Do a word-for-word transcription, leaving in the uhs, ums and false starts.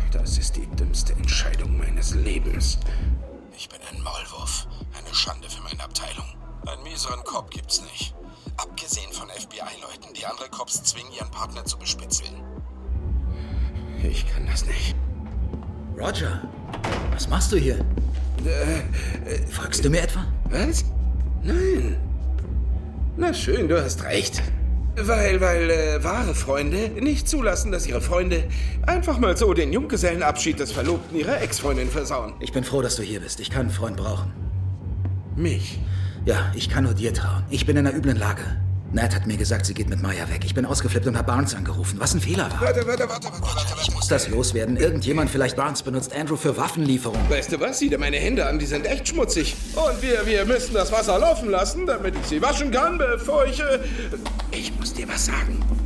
Das ist die dümmste Entscheidung meines Lebens. Ich bin ein Maulwurf. Eine Schande für meine Abteilung. Einen mieseren Cop gibt's nicht. Abgesehen von F B I-Leuten, die andere Cops zwingen, ihren Partner zu bespitzeln. Ich kann das nicht. Roger, was machst du hier? Äh, äh, Fragst du mir etwa? Was? Nein. Na schön, du hast recht. Weil, weil äh, wahre Freunde nicht zulassen, dass ihre Freunde einfach mal so den Junggesellenabschied des Verlobten ihrer Ex-Freundin versauen. Ich bin froh, dass du hier bist. Ich kann einen Freund brauchen. Mich? Ja, ich kann nur dir trauen. Ich bin in einer üblen Lage. Nat hat mir gesagt, sie geht mit Maya weg. Ich bin ausgeflippt und habe Barnes angerufen, was ein Fehler war. Warte, warte, warte, warte, warte. Ich muss das loswerden. Irgendjemand, vielleicht Barnes, benutzt Andrew für Waffenlieferung. Weißt du was? Sieh dir meine Hände an, die sind echt schmutzig. Und wir, wir müssen das Wasser laufen lassen, damit ich sie waschen kann, bevor ich... Äh ich muss dir was sagen.